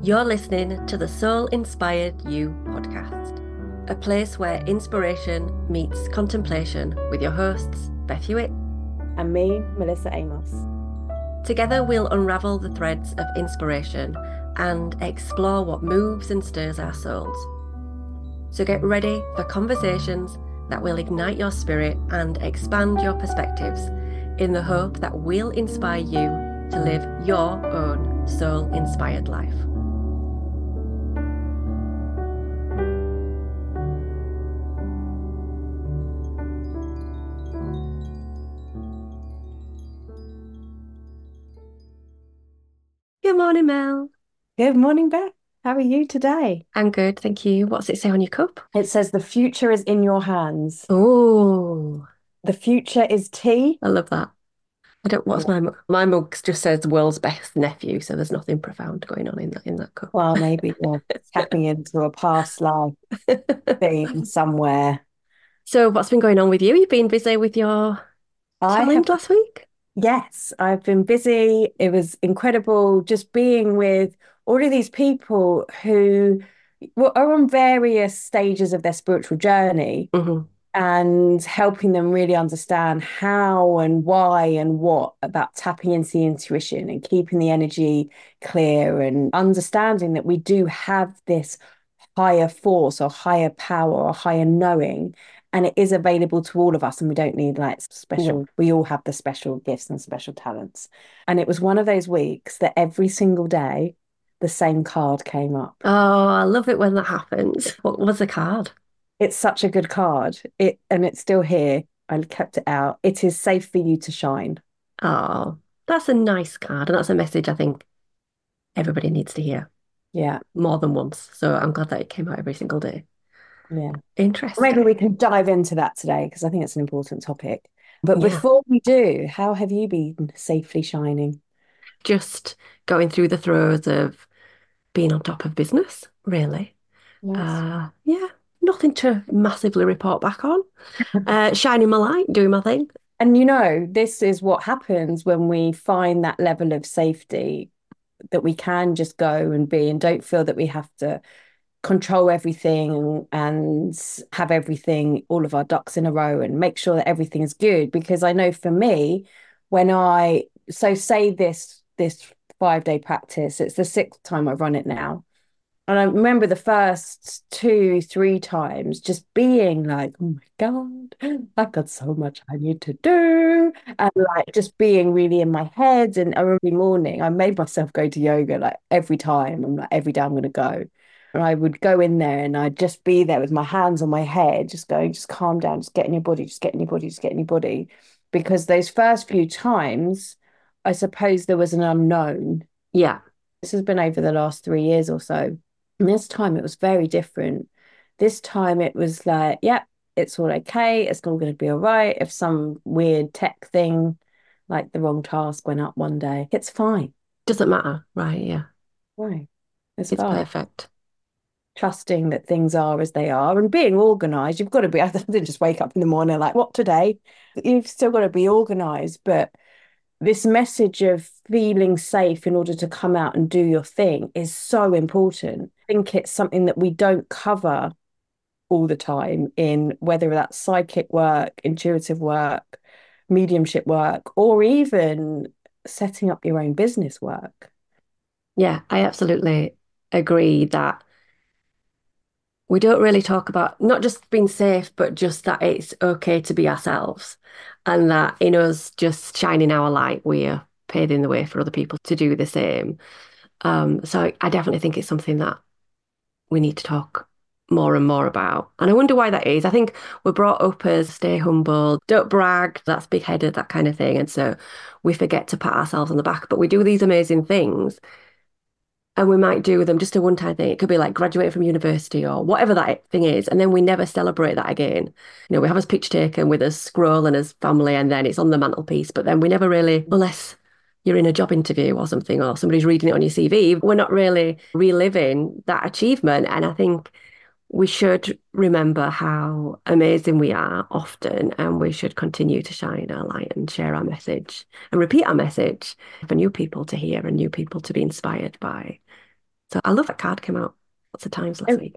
You're listening to the Soul Inspired You podcast, a place where inspiration meets contemplation with your hosts, Beth Hewitt and me, Melissa Amos. Together, we'll unravel the threads of inspiration and explore what moves and stirs our souls. So get ready for conversations that will ignite your spirit and expand your perspectives in the hope that we'll inspire you to live your own soul-inspired life. Good morning, Mel. Good morning, Beth. How are you today? I'm good, thank you. What's it say on your cup? It says the future is in your hands. Oh, The future is tea. I love that. What's my mug? My mug just says world's best nephew, so there's nothing profound going on in that cup. Well, maybe you're tapping into a past life theme somewhere. So what's been going on with you? You've been busy with your challenge last week? Yes, I've been busy. It was incredible just being with all of these people who are on various stages of their spiritual journey. Mm-hmm. And helping them really understand how and why and what about tapping into the intuition and keeping the energy clear and understanding that we do have this higher force or higher power or higher knowing, and it is available to all of us, and we don't need like special, we all have the special gifts and special talents. And it was one of those weeks that every single day the same card came up. Oh, I love it when that happens. What was the card? It's such a good card. And it's still here. I kept it out. It is safe for you to shine. Oh, that's a nice card. And that's a message I think everybody needs to hear. Yeah. More than once. So I'm glad that it came out every single day. Yeah. Interesting. Maybe we can dive into that today because I think it's an important topic. But before we do, how have you been safely shining? Just going through the throes of being on top of business, really. Nice. Yeah, nothing to massively report back on. Shining my light, doing my thing. And this is what happens when we find that level of safety that we can just go and be and don't feel that we have to control everything and have everything, all of our ducks in a row and make sure that everything is good. Because I know for me, say this 5-day practice, it's the 6th time I've run it now. And I remember the first 2, 3 times just being like, oh my God, I've got so much I need to do. And like just being really in my head. And every morning I made myself go to yoga like every time. I'm like, every day I'm going to go. And I would go in there and I'd just be there with my hands on my head, just going, just calm down, just get in your body, just get in your body, just get in your body. Because those first few times, I suppose there was an unknown. Yeah. This has been over the last 3 years or so. And this time it was very different. This time it was like, yeah, it's all okay. It's all going to be all right. If some weird tech thing, like the wrong task went up one day, it's fine. Doesn't matter. Right. Yeah. Right. It's fine. Perfect. Trusting that things are as they are and being organized. You've got to be, I didn't just wake up in the morning like, what today? You've still got to be organized. But this message of feeling safe in order to come out and do your thing is so important. I think it's something that we don't cover all the time in whether that's psychic work, intuitive work, mediumship work, or even setting up your own business work. Yeah, I absolutely agree that we don't really talk about not just being safe, but just that it's okay to be ourselves. And that in us just shining our light, we're paving the way for other people to do the same. So I definitely think it's something that we need to talk more and more about. And I wonder why that is. I think we're brought up as stay humble, don't brag, that's big-headed, that kind of thing. And so we forget to pat ourselves on the back, but we do these amazing things. And we might do them just a one-time thing. It could be like graduate from university or whatever that thing is. And then we never celebrate that again. We have a picture taken with us scrolling as family and then it's on the mantelpiece. But then we never really, unless you're in a job interview or something or somebody's reading it on your CV, we're not really reliving that achievement. And I think we should remember how amazing we are often, and we should continue to shine our light and share our message and repeat our message for new people to hear and new people to be inspired by. So I love that card came out lots of times last It, week.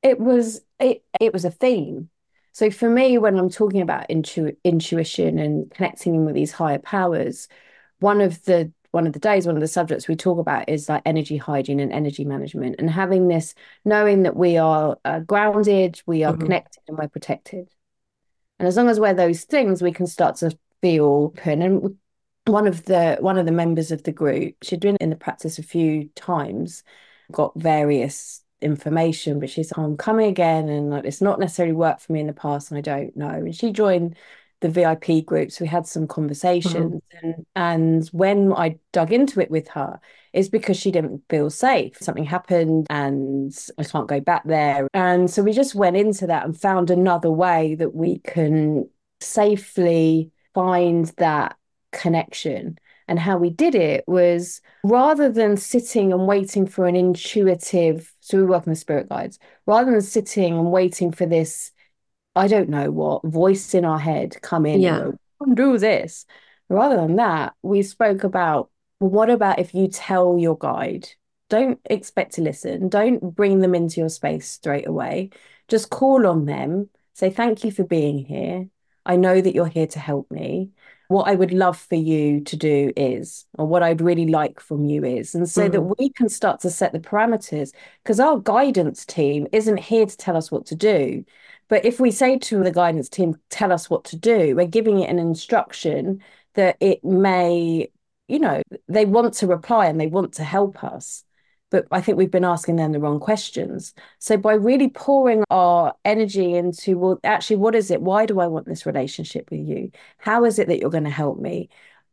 it was a theme. So for me, when I'm talking about intuition and connecting in with these higher powers, one of the subjects we talk about is like energy hygiene and energy management, and having this knowing that we are grounded, we are Hmm. connected, and we're protected. And as long as we're those things, we can start to feel open. And one of the members of the group, she'd been in the practice a few times, got various information, but she's, I'm coming again, and like, it's not necessarily worked for me in the past, and I don't know. And she joined the VIP groups. We had some Hmm. conversations, and when I dug into it with her, it's because she didn't feel safe. Something happened, and I can't go back there. And so we just went into that and found another way that we can safely find that connection. And how we did it was, rather than sitting and waiting for an intuitive, so we work with spirit guides, rather than sitting and waiting for this, I don't know what, voice in our head come in and Yeah. go, do this. Rather than that, we spoke about, well, what about if you tell your guide? Don't expect to listen. Don't bring them into your space straight away. Just call on them. Say, thank you for being here. I know that you're here to help me. What I would love for you to do is, or what I'd really like from you is, and so that Hmm. we can start to set the parameters, because our guidance team isn't here to tell us what to do. But if we say to the guidance team, tell us what to do, we're giving it an instruction that it may, they want to reply and they want to help us. But I think we've been asking them the wrong questions. So by really pouring our energy into, well, actually, what is it? Why do I want this relationship with you? How is it that you're going to help me?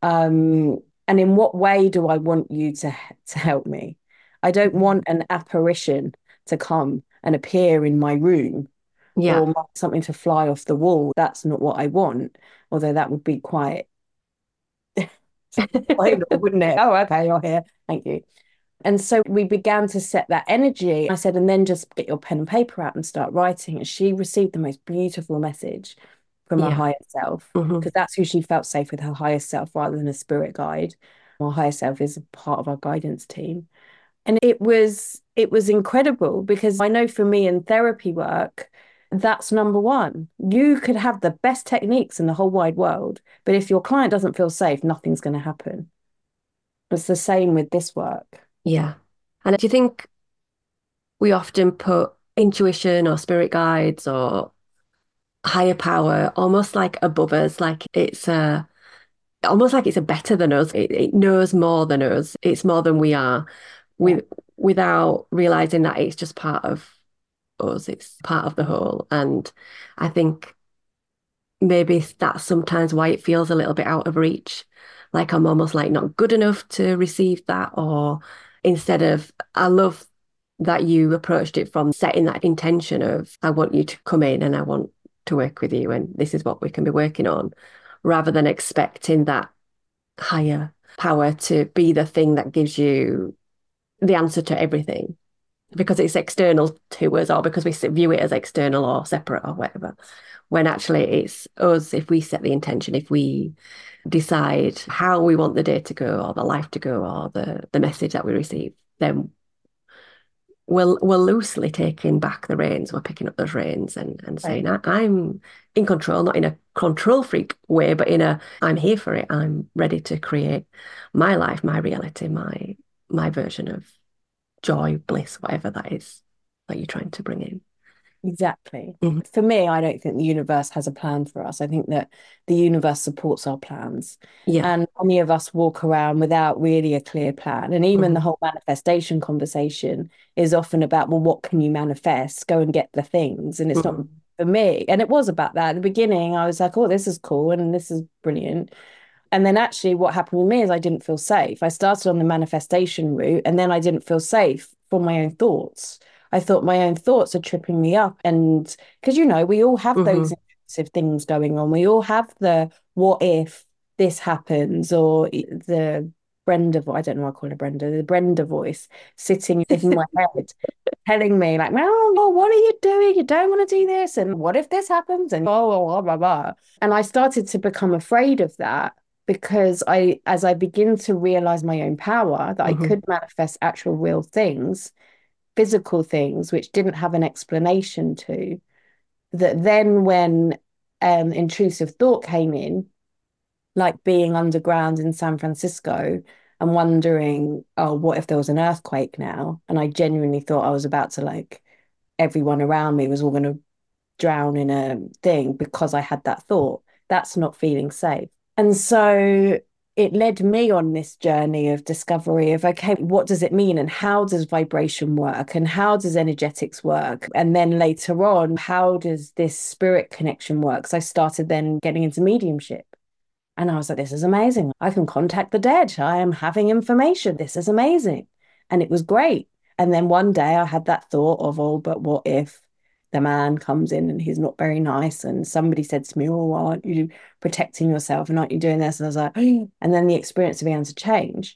And in what way do I want you to help me? I don't want an apparition to come and appear in my room, Yeah. or something to fly off the wall. That's not what I want. Although that would be quite vital, wouldn't it? Oh, okay, you're here. Thank you. And so we began to set that energy. I said, and then just get your pen and paper out and start writing. And she received the most beautiful message from her Yeah. higher self, Hmm. because that's who she felt safe with, her higher self, rather than a spirit guide. Our higher self is a part of our guidance team. And it was incredible, because I know for me in therapy work, that's number one. You could have the best techniques in the whole wide world, but if your client doesn't feel safe, nothing's going to happen. It's the same with this work. Yeah. And do you think we often put intuition or spirit guides or higher power almost like above us, like it's almost like it's a better than us. It knows more than us. It's more than we are, Yeah, with without realizing that it's just part of us. It's part of the whole. And I think maybe that's sometimes why it feels a little bit out of reach. Like I'm almost like not good enough to receive that, or instead of, I love that you approached it from setting that intention of, I want you to come in and I want to work with you, and this is what we can be working on, rather than expecting that higher power to be the thing that gives you the answer to everything because it's external to us, or because we view it as external or separate or whatever. When actually it's us, if we set the intention, if we decide how we want the day to go or the life to go or the message that we receive, then we're loosely taking back the reins. We're picking up those reins and saying, right. I'm in control, not in a control freak way, but in a, I'm here for it. I'm ready to create my life, my reality, my version of joy, bliss, whatever that is that you're trying to bring in. Exactly. Mhm. For me, I don't think the universe has a plan for us. I think that the universe supports our plans. Yeah. And many of us walk around without really a clear plan. And even the Hmm. whole manifestation conversation is often about, well, what can you manifest? Go and get the things. And it's not Hmm. for me. And it was about that. At the beginning, I was like, oh, this is cool and this is brilliant. And then actually, what happened with me is I didn't feel safe. I started on the manifestation route, and then I didn't feel safe for my own thoughts. I thought my own thoughts are tripping me up. And because, we all have those Hmm. intrusive things going on. We all have the what if this happens, or the I don't know why I call her Brenda, the Brenda voice sitting in my head telling me, like, oh, what are you doing? You don't want to do this. And what if this happens? And blah, blah, blah, blah, blah. And I started to become afraid of that. because as I begin to realize my own power, that I Hmm. could manifest actual real things, physical things, which didn't have an explanation to, that then when intrusive thought came in, like being underground in San Francisco and wondering, oh, what if there was an earthquake now? And I genuinely thought I was about to like everyone around me was all going to drown in a thing because I had that thought. That's not feeling safe. And so it led me on this journey of discovery of, okay, what does it mean? And how does vibration work? And how does energetics work? And then later on, how does this spirit connection work? So I started then getting into mediumship. And I was like, this is amazing. I can contact the dead. I am having information. This is amazing. And it was great. And then one day I had that thought of, oh, but what if the man comes in and he's not very nice? And somebody said to me, oh, aren't you protecting yourself? And aren't you doing this? And I was like, and then the experience began to change.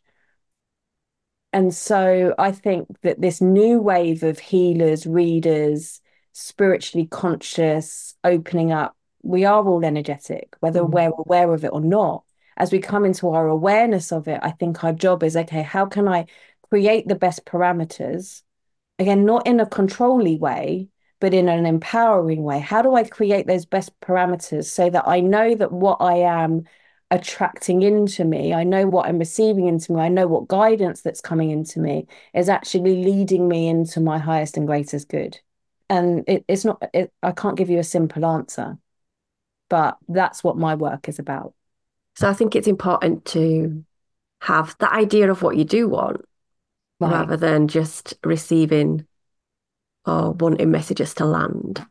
And so I think that this new wave of healers, readers, spiritually conscious, opening up, we are all energetic, whether Hmm. we're aware of it or not. As we come into our awareness of it, I think our job is, okay, how can I create the best parameters? Again, not in a controlly way, but in an empowering way. How do I create those best parameters so that I know that what I am attracting into me, I know what I'm receiving into me, I know what guidance that's coming into me is actually leading me into my highest and greatest good. And it's not, I can't give you a simple answer, but that's what my work is about. So I think it's important to have the idea of what you do want Right. rather than just receiving or wanting messages to land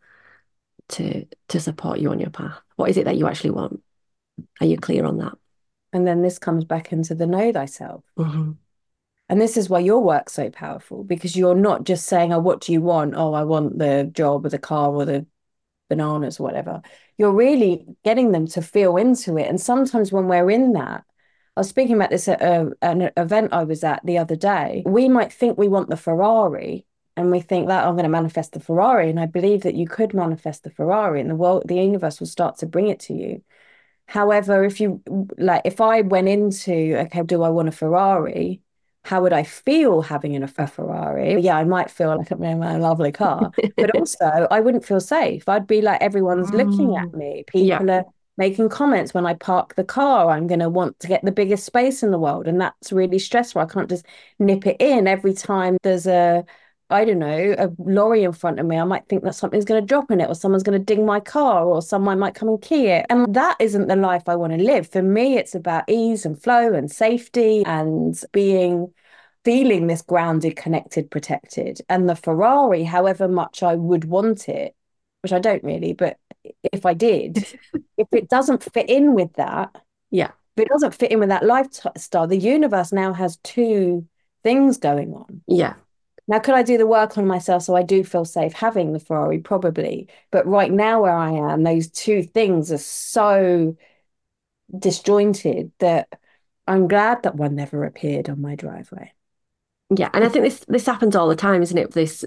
to support you on your path. What is it that you actually want? Are you clear on that? And then this comes back into the know thyself. Hmm. And this is why your work's so powerful, because you're not just saying, oh, what do you want? Oh, I want the job or the car or the bananas or whatever. You're really getting them to feel into it. And sometimes when we're in that, I was speaking about this at an event I was at the other day. We might think we want the Ferrari and we think that, "Oh, I'm going to manifest the Ferrari." And I believe that you could manifest the Ferrari and the world, the universe will start to bring it to you. However, if you like, if I went into, okay, do I want a Ferrari? How would I feel having a Ferrari? Yeah, I might feel like I'm in my lovely car, but also I wouldn't feel safe. I'd be like, everyone's looking at Mm. me. Yeah. People are making comments when I park the car. I'm going to want to get the biggest space in the world. And that's really stressful. I can't just nip it in every time there's I don't know, a lorry in front of me. I might think that something's going to drop in it, or someone's going to ding my car, or someone might come and key it. And that isn't the life I want to live. For me, it's about ease and flow and safety and feeling this grounded, connected, protected. And the Ferrari, however much I would want it, which I don't really, but if I did, if it doesn't fit in with that, Yeah. if it doesn't fit in with that lifestyle, the universe now has two things going on. Yeah. Now, could I do the work on myself so I do feel safe having the Ferrari? Probably. But right now, where I am, those two things are so disjointed that I'm glad that one never appeared on my driveway. Yeah. And I think this happens all the time, isn't it? This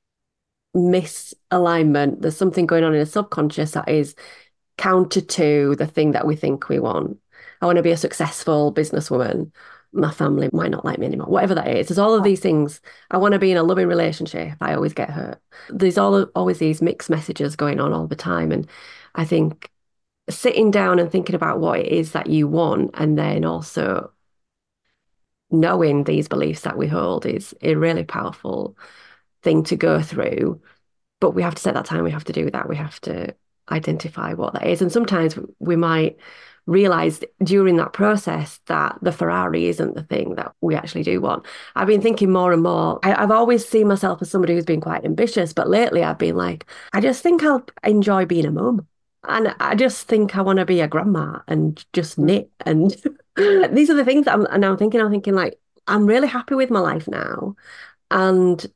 misalignment. There's something going on in the subconscious that is counter to the thing that we think we want. I want to be a successful businesswoman. My family might not like me anymore. Whatever that is. There's all of these things. I want to be in a loving relationship. I always get hurt. There's always these mixed messages going on all the time. And I think sitting down and thinking about what it is that you want and then also knowing these beliefs that we hold is a really powerful thing to go through. But we have to set that time. We have to do that. We have to identify what that is. And sometimes we might realize during that process that the Ferrari isn't the thing that we actually do want. I've been thinking more and more. I've always seen myself as somebody who's been quite ambitious, but lately I've been like, I just think I'll enjoy being a mum. And I just think I want to be a grandma and just knit. And these are the things that I'm thinking like, I'm really happy with my life now. And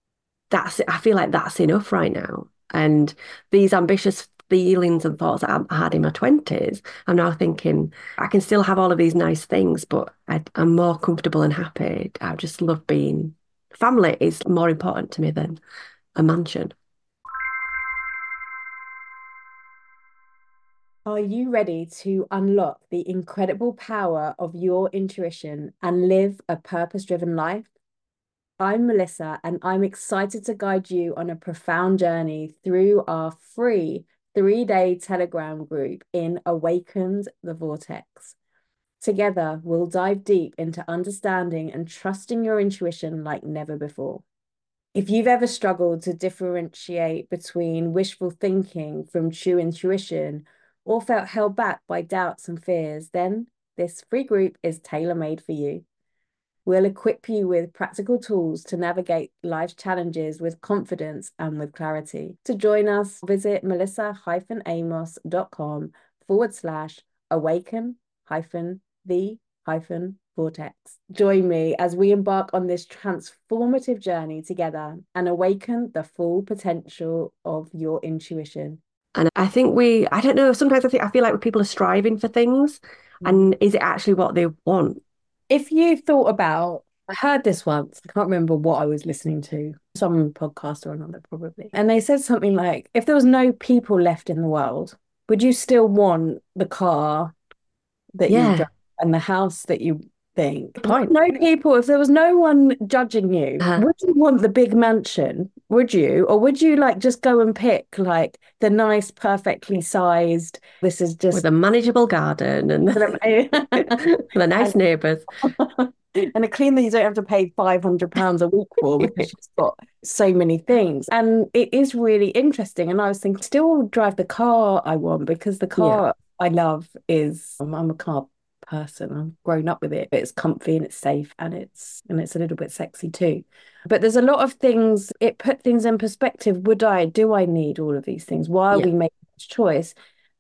I feel like that's enough right now. And these ambitious feelings and thoughts that I had in my 20s, I'm now thinking I can still have all of these nice things, but I'm more comfortable and happy. I just love being family is more important to me than a mansion. Are you ready to unlock the incredible power of your intuition and live a purpose-driven life? I'm Melissa, and I'm excited to guide you on a profound journey through our free 3-day Telegram group in Awakened the Vortex. Together, we'll dive deep into understanding and trusting your intuition like never before. If you've ever struggled to differentiate between wishful thinking from true intuition or felt held back by doubts and fears, then this free group is tailor-made for you. We'll equip you with practical tools to navigate life's challenges with confidence and with clarity. To join us, visit melissa-amos.com/awaken-the-vortex. Join me as we embark on this transformative journey together and awaken the full potential of your intuition. And I think I don't know, sometimes I feel like people are striving for things, and is it actually what they want? If you thought about, I heard this once, I can't remember what I was listening to, some podcast or another probably. And they said something like, if there was no people left in the world, would you still want the car that you drive Yeah, and the house that you think? point. No people, if there was no one judging you, Uh, would you want the big mansion? Would you? Or would you like just go and pick like the nice, perfectly sized, this is with just a manageable garden and the nice and neighbours. and a clean that you don't have to pay £500 a week for because she's got so many things. And it is really interesting. And I was thinking, still drive the car I want because the Yeah, car I love is I'm a car person. I've grown up with it. It's comfy and it's safe and it's a little bit sexy too. But there's a lot of things, it put things in perspective. Do I need all of these things? Why are yeah, we making this choice?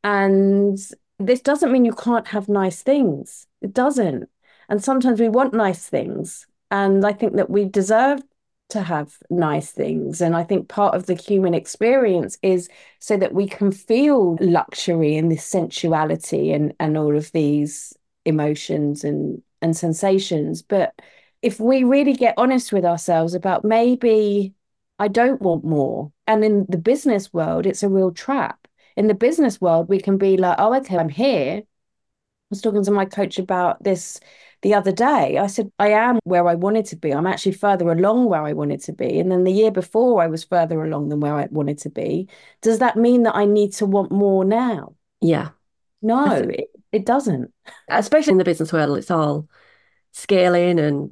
And this doesn't mean you can't have nice things. It doesn't. And sometimes we want nice things. And I think that we deserve to have nice things. And I think part of the human experience is so that we can feel luxury and this sensuality and all of these emotions and sensations. But if we really get honest with ourselves about maybe I don't want more. And in the business world, it's a real trap. In the business world, we can be like, oh, okay, I'm here. I was talking to my coach about this the other day. I said, I am where I wanted to be. I'm actually further along where I wanted to be. And then the year before, I was further along than where I wanted to be. Does that mean that I need to want more now? yeah. I No, th it doesn't. Especially in the business world, it's all scaling and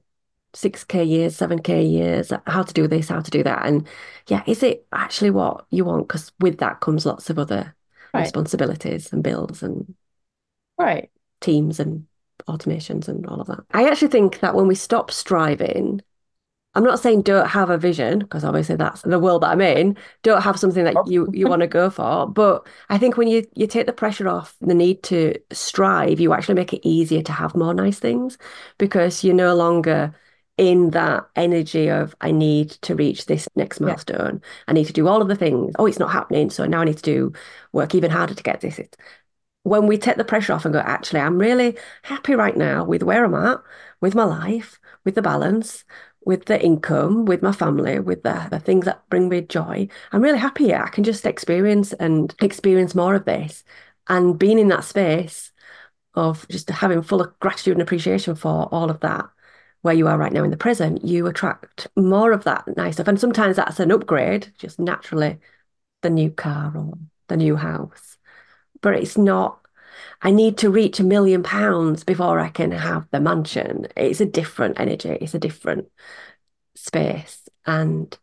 6K years, 7K years, how to do this, how to do that. And yeah, is it actually what you want? Because with that comes lots of other Right, responsibilities and bills and right. teams and automations and all of that. I actually think that when we stop striving, I'm not saying don't have a vision, because obviously that's the world that I'm in. Don't have something that you want to go for. But I think when you take the pressure off the need to strive, you actually make it easier to have more nice things because you're no longer in that energy of I need to reach this next Yeah, milestone. I need to do all of the things. Oh, it's not happening. So now I need to do work even harder to get this. When we take the pressure off and go, actually, I'm really happy right now with where I'm at, with my life, with the balance, with the income, with my family, with the things that bring me joy. I'm really happy here. I can just experience more of this. And being in that space of just having full of gratitude and appreciation for all of that, where you are right now in the present, you attract more of that nice stuff. And sometimes that's an upgrade, just naturally, the new car or the new house. But it's not, I need to reach £1 million before I can have the mansion. It's a different energy, it's a different space. And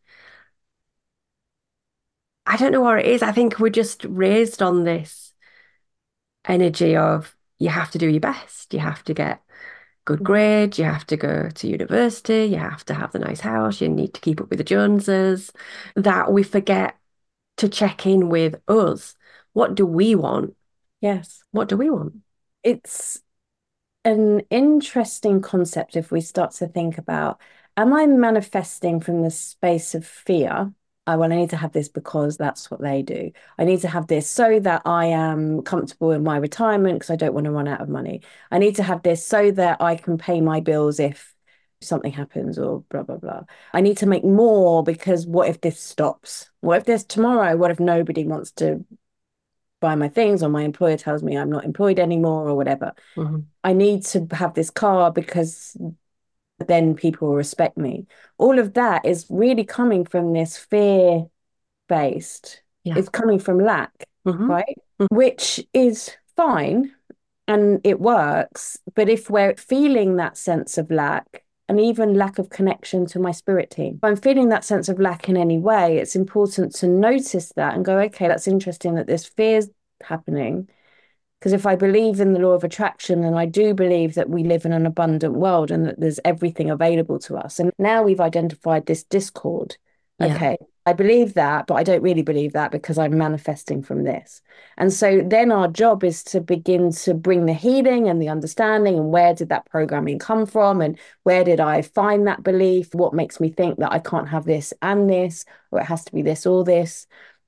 I don't know what it is. I think we're just raised on this energy of you have to do your best, you have to get good grades, you have to go to university, you have to have the nice house, you need to keep up with the Joneses, that we forget to check in with us. What do we want? yes. What do we want? It's an interesting concept if we start to think about, am I manifesting from the space of fear? I well, I need to have this because that's what they do. I need to have this so that I am comfortable in my retirement because I don't want to run out of money. I need to have this so that I can pay my bills if something happens or blah, blah, blah. I need to make more because what if this stops? What if there's tomorrow? What if nobody wants to buy my things, or my employer tells me I'm not employed anymore or whatever. Mhm. I need to have this car because then people will respect me. All of that is really coming from this fear based, Yeah. it's coming from lack, Hmm. right? Which is fine and it works. But if we're feeling that sense of lack, and even lack of connection to my spirit team, if I'm feeling that sense of lack in any way, it's important to notice that and go, okay, that's interesting that this fear's happening. Because if I believe in the law of attraction, and I do believe that we live in an abundant world and that there's everything available to us, and now we've identified this discord. Yeah. Okay, I believe that, but I don't really believe that because I'm manifesting from this. And so then our job is to begin to bring the healing and the understanding, and where did that programming come from? And where did I find that belief? What makes me think that I can't have this and this, or it has to be this or this?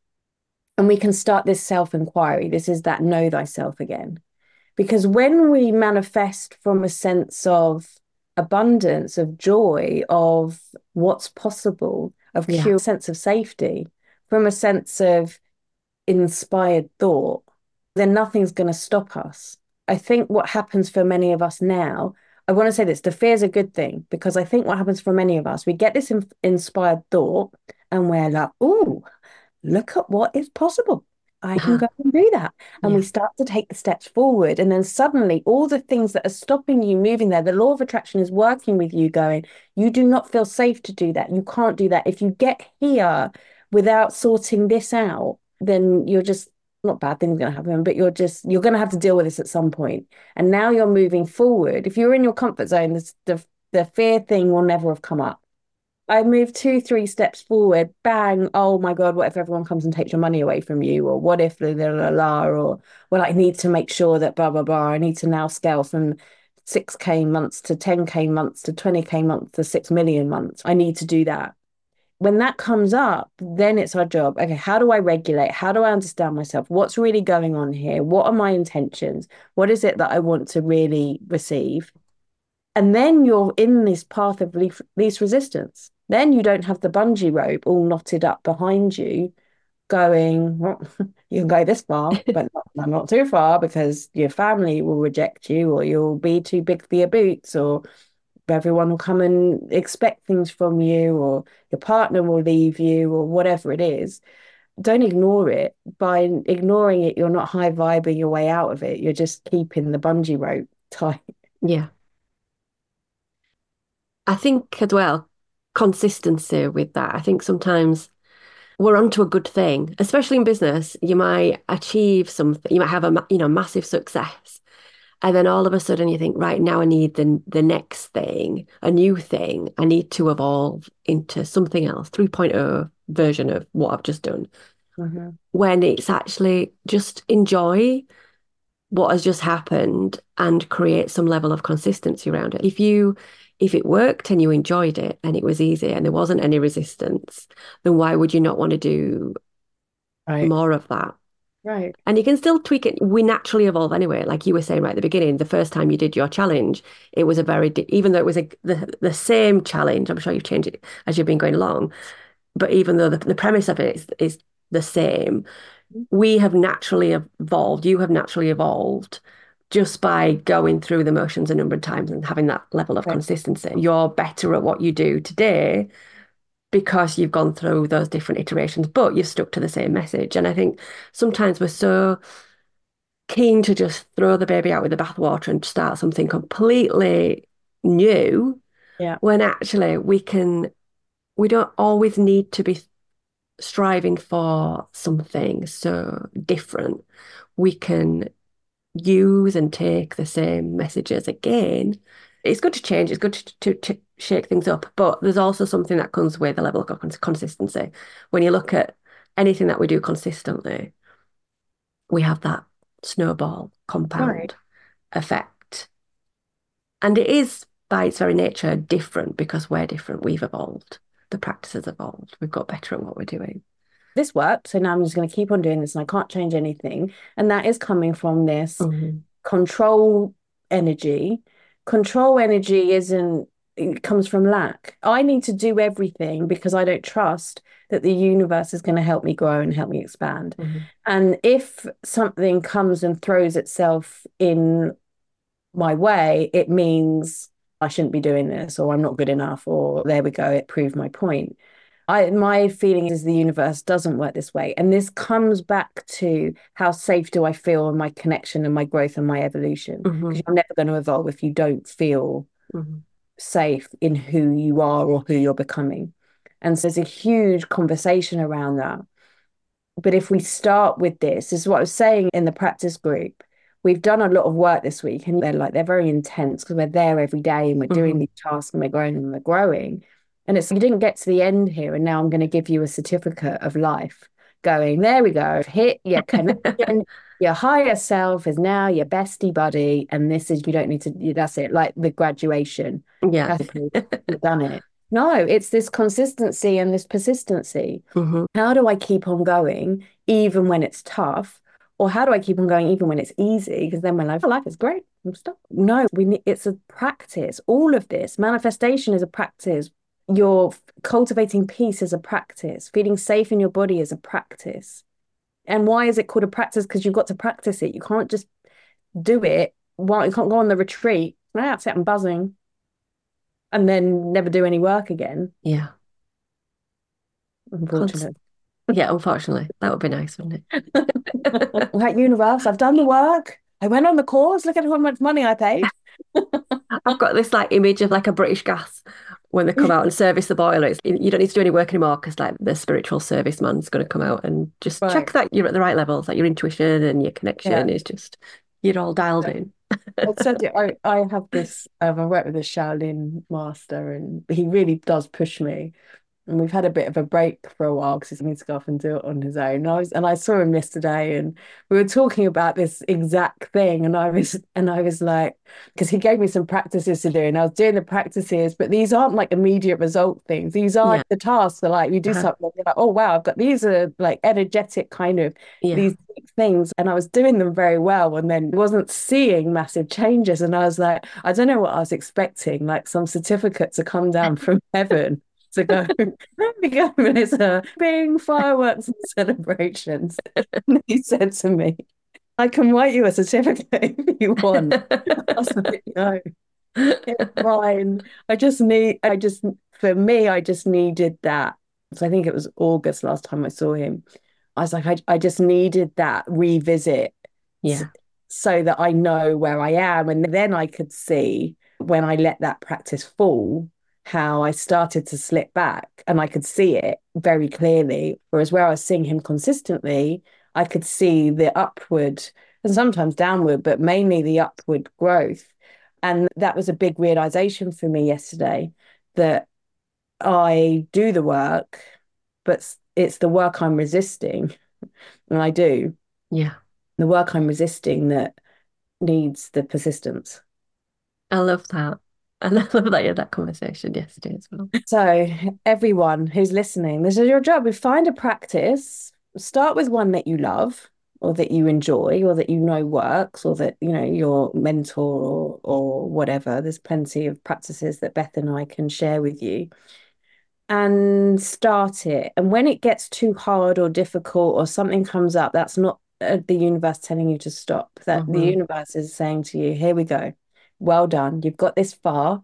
And we can start this self inquiry. This is that know thyself again. Because when we manifest from a sense of abundance, of joy, of what's possible, of Yeah. cure, sense of safety, from a sense of inspired thought, then nothing's going to stop us. I think what happens for many of us now, I want to say this, the fear is a good thing, because I think what happens for many of us, we get this inspired thought and we're like, oh, look at what is possible. I can Uh-huh. go and do that. And we Yeah. start to take the steps forward. And then suddenly, all the things that are stopping you moving there, the law of attraction is working with you, going, you do not feel safe to do that. You can't do that. If you get here without sorting this out, then you're just not bad things going to happen, but you're going to have to deal with this at some point. And now you're moving forward. If you're in your comfort zone, the fear thing will never have come up. I move two, three steps forward, bang, oh my God, what if everyone comes and takes your money away from you? Or what if la la la la? Or well, I need to make sure that blah blah blah. I need to now scale from 6K months to 10K months to 20K months to 6 million months. I need to do that. When that comes up, then it's our job. Okay, how do I regulate? How do I understand myself? What's really going on here? What are my intentions? What is it that I want to really receive? And then you're in this path of least resistance. Then you don't have the bungee rope all knotted up behind you, going, well, you can go this far, but not too far because your family will reject you, or you'll be too big for your boots, or everyone will come and expect things from you, or your partner will leave you, or whatever it is. Don't ignore it. By ignoring it, you're not high vibing your way out of it. You're just keeping the bungee rope tight. Yeah. I think as well, consistency with that. I think sometimes we're onto a good thing, especially in business. You might achieve something, you might have massive success. And then all of a sudden you think, right, now I need the next thing, a new thing. I need to evolve into something else, 3.0 version of what I've just done. Mhm. When it's actually just enjoy what has just happened and create some level of consistency around it. If it worked and you enjoyed it and it was easy and there wasn't any resistance, then why would you not want to do Right. more of that? Right. And you can still tweak it. We naturally evolve anyway. Like you were saying right at the beginning, the first time you did your challenge, it was a even though it was the same challenge, I'm sure you've changed it as you've been going along. But even though the premise of it is the same, we have naturally evolved. You have naturally evolved just by going through the motions a number of times and having that level of Right. consistency. You're better at what you do today because you've gone through those different iterations, but you've stuck to the same message. And I think sometimes we're so keen to just throw the baby out with the bathwater and start something completely new Yeah. when actually we don't always need to be striving for something so different. We can use and take the same messages again. It's good to change, it's good to shake things up, but there's also something that comes with a level of consistency. When you look at anything that we do consistently, we have that snowball Right. compound effect. And it is, by its very nature, different because we're different. We've evolved. The practice has evolved. We've got better at what we're doing. This worked, so now I'm just going to keep on doing this and I can't change anything. And that is coming from this Mhm. control energy. Control energy isn't it comes from lack. I need to do everything because I don't trust that the universe is going to help me grow and help me expand. Mhm. And if something comes and throws itself in my way, it means I shouldn't be doing this, or I'm not good enough, or there we go, it proved my point. My feeling is the universe doesn't work this way. And this comes back to how safe do I feel in my connection and my growth and my evolution? Because Mhm. you're never going to evolve if you don't feel Mhm. safe in who you are or who you're becoming. And so there's a huge conversation around that. But if we start with this is what I was saying in the practice group. We've done a lot of work this week, and they're very intense because we're there every day and we're doing Mhm. these tasks and we're growing and we're growing. And it's you didn't get to the end here, and now I'm going to give you a certificate of life. Going, there we go. Hit your connection. Your higher self is now your bestie buddy, and this is you don't need to. That's it. Like the graduation. Yeah. Kathy, you've done it. No, it's this consistency and this persistency. Mhm. How do I keep on going even when it's tough? Or how do I keep on going even when it's easy? Because then my life is great. I'm stuck. No, it's a practice. All of this manifestation is a practice. You're cultivating peace is a practice. Feeling safe in your body is a practice. And why is it called a practice? Because you've got to practice it. You can't just do it. Well, you can't go on the retreat. That's it. I'm buzzing, and then never do any work again. Yeah. Const Unfortunately. yeah, unfortunately. That would be nice, wouldn't it? Like universe, I've done the work. I went on the course. Look at how much money I paid. I've got this like image of like a British Gas when they come out and service the boiler. You don't need to do any work anymore because like the spiritual service man's going to come out and just check Right. that you're at the right levels, like your intuition and your Yeah. connection is just you're all dialed in. I said it, I have this, I work with a Shaolin master and he really does push me. And we've had a bit of a break for a while because he needs to go off and do it on his own. And I saw him yesterday and we were talking about this exact thing. And I was like, because he gave me some practices to do, and I was doing the practices, but these aren't like immediate result things. These are Yeah. like the tasks that like you do Uh-huh. something, you're like, oh wow, I've got these are like energetic kind of Yeah. these things. And I was doing them very well and then wasn't seeing massive changes. And I was like, I don't know what I was expecting, like some certificate to come down from heaven to go, there we go, Melissa, being fireworks and celebrations. And he said to me, I can write you a certificate if you want. I was like, no, it's fine. For me, I just needed that. So I think it was August last time I saw him. I was like, I just needed that revisit s- Yeah. so that I know where I am. And then I could see when I let that practice fall, how I started to slip back and I could see it very clearly. Whereas where I was seeing him consistently, I could see the upward and sometimes downward, but mainly the upward growth. And that was a big realization for me yesterday that I do the work, but it's the work I'm resisting. And I do Yeah. the work I'm resisting that needs the persistence. I love that. And I love that you had that conversation yesterday as well. So, everyone who's listening, this is your job. We find a practice, start with one that you love or that you enjoy or that you know works or that, your mentor or whatever. There's plenty of practices that Beth and I can share with you and start it. And when it gets too hard or difficult or something comes up, that's not the universe telling you to stop. That the Hmm. universe is saying to you, here we go. Well done. You've got this far.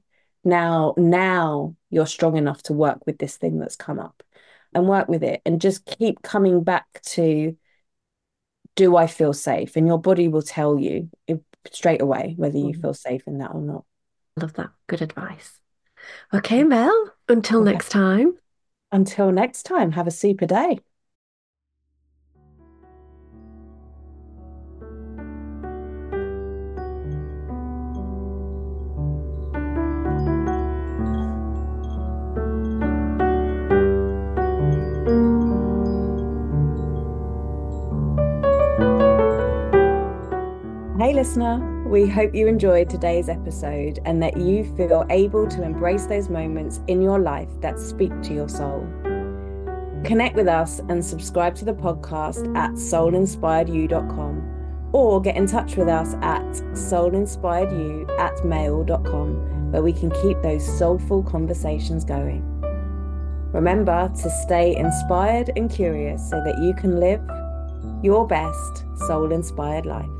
Now you're strong enough to work with this thing that's come up and work with it and just keep coming back to, do I feel safe? And your body will tell you straight away whether you Hmm. feel safe in that or not. Love that. Good advice. Okay, Mel, until Okay. next time. Until next time, have a super day. Hey, listener, we hope you enjoyed today's episode and that you feel able to embrace those moments in your life that speak to your soul. Connect with us and subscribe to the podcast at soulinspiredyou.com or get in touch with us at soulinspiredyou@mail.com where we can keep those soulful conversations going. Remember to stay inspired and curious so that you can live your best soul-inspired life.